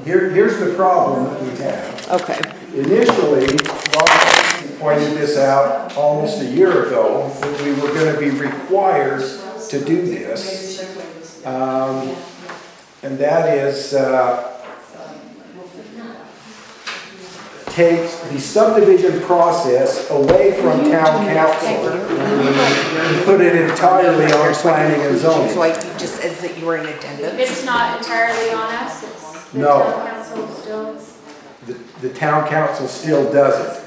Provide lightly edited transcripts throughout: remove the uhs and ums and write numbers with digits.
Here's the problem that we have. Okay. Initially, Bob pointed this out almost a year ago, that we were going to be required to do this. And that is take the subdivision process away from town council and put it entirely on planning and zoning. So I just as that you were in attendance? It's not entirely on us, it's the No. town council still. The town council still does it.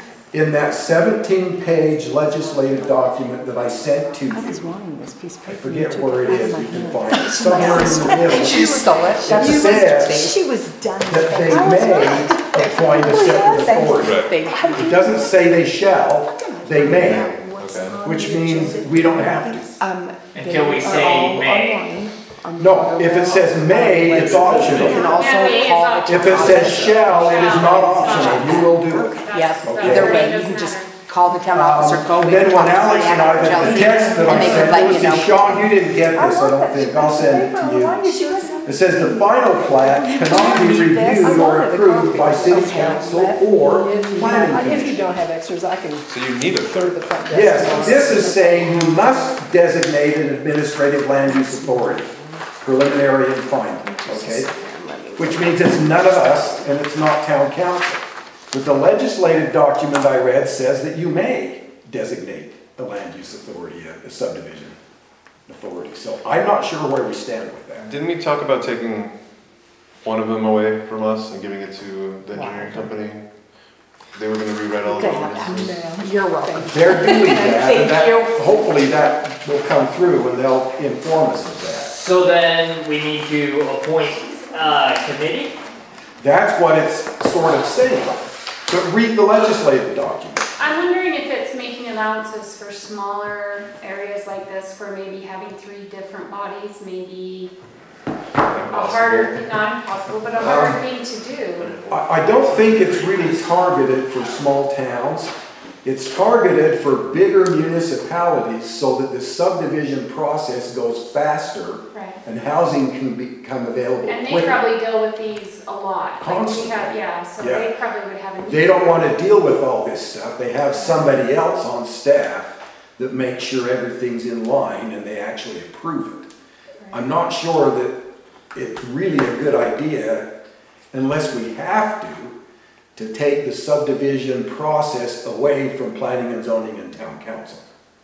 In that 17-page legislative document that I sent to I was you, wanting this piece of I paper. forget where it is, you can find it, somewhere in the middle. She stole it. says She was done. That they may appoint a separate authority. It doesn't say they shall, they may, which means we don't have to. Until we say may. No, if it says may, it's You can optional. also May is call the optional. If it says shall, it is not optional, you will do it. Yeah, Okay. either way, you can just call the town officer, go. And then when Alex and I, the text that I And they sent, would let it you know. was, Sean, you didn't get this, I don't think, I'll send it to you. It says the final plat cannot be reviewed or approved by city council or planning If you commission. don't have extras, I can So you need a go to third. the front desk. Yes, this is saying you must designate an administrative land use authority, preliminary and final, okay? Which means it's none of us and it's not town council. But the legislative document I read says that you may designate a land use authority, a subdivision authority. So I'm not sure where we stand with that. Didn't we talk about taking one of them away from us and giving it to the engineering company? They were gonna rewrite all the ordinances. You're welcome. They're doing that, and Thank you. hopefully that will come through and they'll inform us of that. So then we need to appoint a committee? That's what it's sort of saying. But read the legislative document. I'm wondering if it's making allowances for smaller areas like this, for maybe having 3 different bodies, maybe a harder, not impossible, but a harder thing to do. I don't think it's really targeted for small towns. It's targeted for bigger municipalities so that the subdivision process goes faster Right. and housing can become available And they quicker. probably deal with these a lot. Like we Constantly. have, yeah, so Yeah. they probably would have a need. They don't want to deal with all this stuff. They have somebody else on staff that makes sure everything's in line and they actually approve it. I'm not sure that it's really a good idea, unless we have to take the subdivision process away from planning and zoning and town council.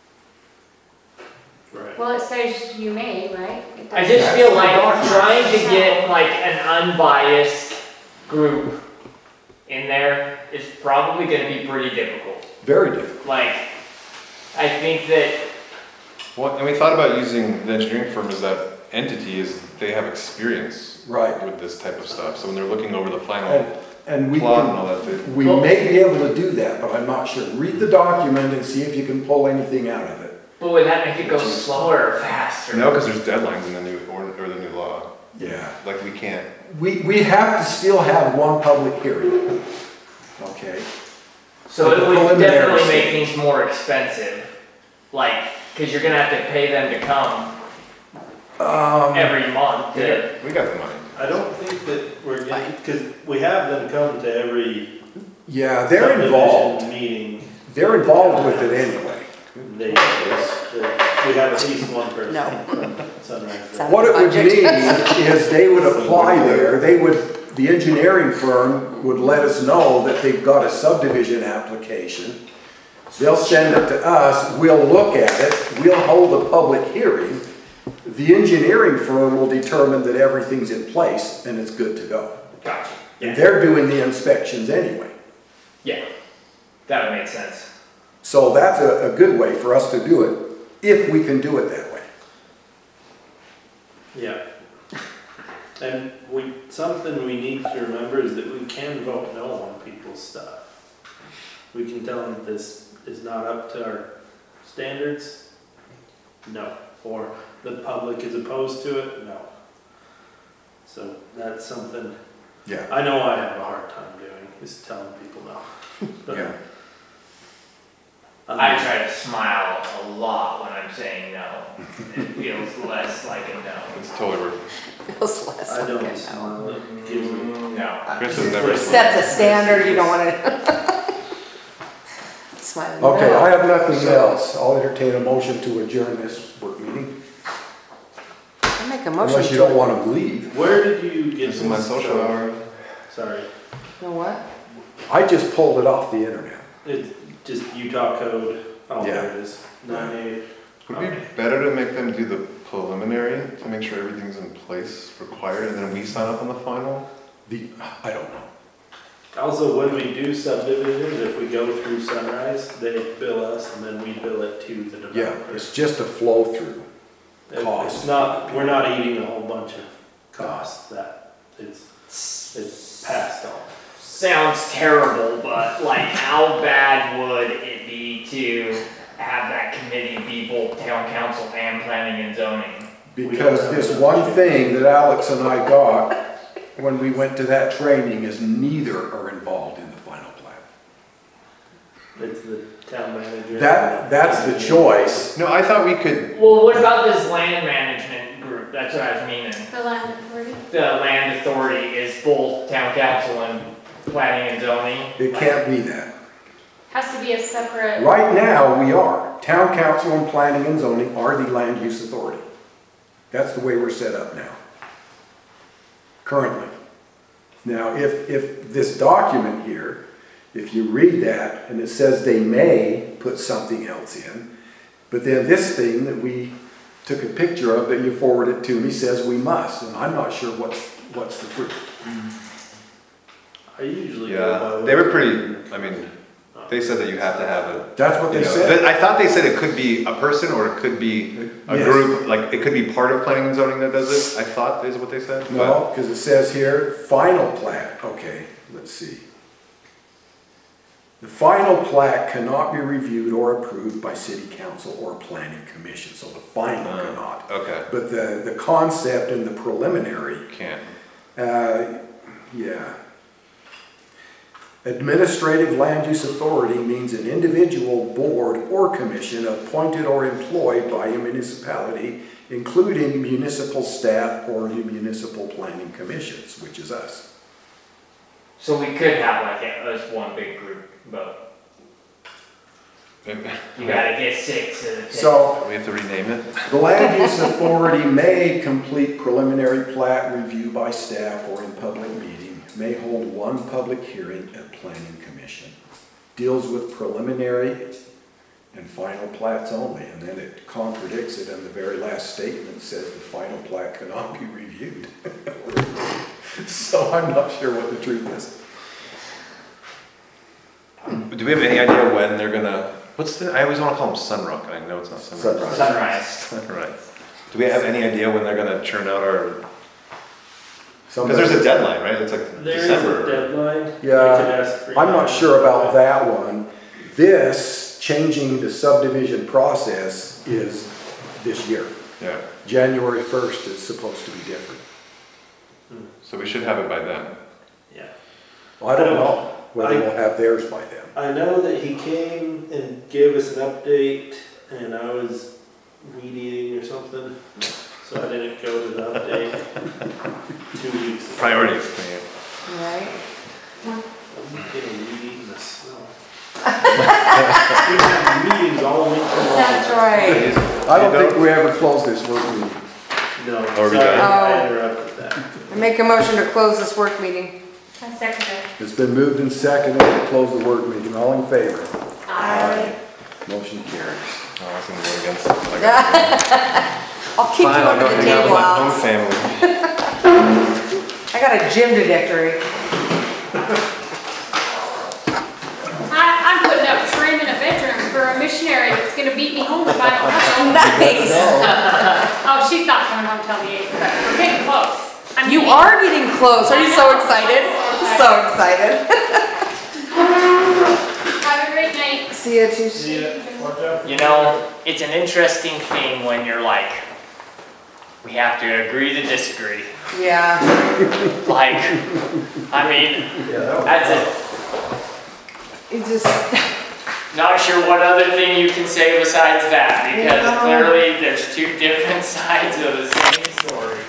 Well, it says you may, right? It I doesn't- just feel like trying to get like an unbiased group in there is probably gonna be pretty difficult. Very difficult. Like, I think that, Well, and we thought about using the engineering firm as that entity, is they have experience Right. with this type of stuff. So when they're looking over the final And we plot and can, all that, we may be able to do that, but I'm not sure. Read the document and see if you can pull anything out of it. but would that make it go slower or faster? no, because there's deadlines in the new or the new law. Yeah. Like we can't. We have to still have one public hearing. Okay? So it would Preliminary definitely stage. make things more expensive, like, cause you're gonna have to pay them to come every month to. We got the money. I don't think that we're getting, because we have them come to every Yeah, they're involved. subdivision meeting. They're involved with it anyway. They, we have at least one person No. from Sunrise. Sounds- What it would Budget. mean is they would apply there, the engineering firm would let us know that they've got a subdivision application. They'll send it to us, we'll look at it, we'll hold a public hearing. The engineering firm will determine that everything's in place and it's good to go. Gotcha. And they're doing the inspections anyway. Yeah, that would make sense. So that's a good way for us to do it, if we can do it that way. Yeah. And something we need to remember is that we can vote no on people's stuff. We can tell them this is not up to our standards, no. Or the public is opposed to it, no. So that's something Yeah. I know I have a hard time doing, is telling people no. But, Yeah. um, I try to smile a lot when I'm saying no. It feels less like a no. It's totally worth it. Feels less I like don't it now. smile, it gives me No. Chris has never. Sets a standard, you don't wanna. Smiling. Okay, I have nothing else. I'll entertain a motion to adjourn this work meeting, I make a motion unless you to, don't want to leave. Where did you get This is my this social from? hour. Sorry, you know what? I just pulled it off the internet. it's just Utah code. Oh, Yeah. there it is. 9A. Would it be better to make them do the preliminary to make sure everything's in place required, and then we sign up on the final? I don't know. Also, when we do subdivisions, if we go through Sunrise, they bill us and then we bill it to the Yeah, developer. it's just a flow through. cost. It's not, we're not eating a whole bunch of costs that it's passed on. Sounds terrible, but like how bad would it be to have that committee be both town council and planning and zoning? Because this one thing that Alex and I got when we went to that training is neither are involved in the final plan. It's the town manager. That's the choice. No, I thought we could. Well, what about this land management group? That's what I was meaning. The land authority? The land authority is both town council and planning and zoning. It can't be that. Has to be a separate. Right now, we are. Town council and planning and zoning are the land use authority. That's the way we're set up now. Currently. Now, if this document here, if you read that and it says they may put something else in, but then this thing that we took a picture of that you forwarded to me says we must, and I'm not sure what's the truth. I usually. Yeah, go by they were what- pretty. I mean, they said that you have to have a. That's what they You know, said. I thought they said it could be a person or it could be a Yes. group, like it could be part of planning and zoning that does it. I thought is what they said. No, because it says here, final plat. Okay, let's see. The final plat cannot be reviewed or approved by city council or planning commission, so the final cannot. Okay, But the concept and the preliminary, can't. yeah. Administrative land use authority means an individual board or commission appointed or employed by a municipality, including municipal staff or municipal planning commissions, which is us. So we could have like us one big group, but you gotta get 6 at a time. So We have to rename it. the land use authority may complete preliminary plat review by staff or in public meeting, may hold one public hearing at planning commission, deals with preliminary and final plats only, and then it contradicts it in the very last statement, says the final plat cannot be reviewed. So I'm not sure what the truth is. Do we have any idea when they're gonna? I always want to call them Sunrock, and I know it's not Sunrock. Sunrise. Sunrise. Do we have any idea when they're gonna churn out our? Somebody- Because there's a deadline, right? It's like There is a December. deadline. Yeah, I could ask for I'm not you. sure about that one. This, changing the subdivision process is this year. Yeah. January 1st is supposed to be different. So we should have it by then. Yeah. Well, I don't know whether we'll have theirs by then. I know that he came and gave us an update, and I was weed eating or something, so I didn't go to the update 2 weeks ago. Priorities. Right? I'm getting weed eating the snow. We have meetings all week long. That's right. I don't think we ever close this work meeting. No, Are we sorry, done? I interrupted that. I make a motion to close this work meeting. I second it. It's been moved and seconded to close the work meeting. All in favor? Aye. Motion carries. Oh, I was gonna vote against it. but I got- I'll kick you Fine, I'll under go the hang out with table, my own Alex. family. I got a gym detector. I'm putting up trim in a bedroom for a missionary that's gonna beat me home if I don't have Nice. it. Oh, she's not coming home till the 8th, but we're getting close. I'm You getting- are getting close. Are you so excited? So excited. Have a great night. See you Tuesday. See ya. Watch out for You know, it's an interesting thing when you're like, we have to agree to disagree. Yeah. Like, I mean, Yeah, that was that's it. It just, Not sure what other thing you can say besides that, because Yeah. clearly there's two different sides of the same story.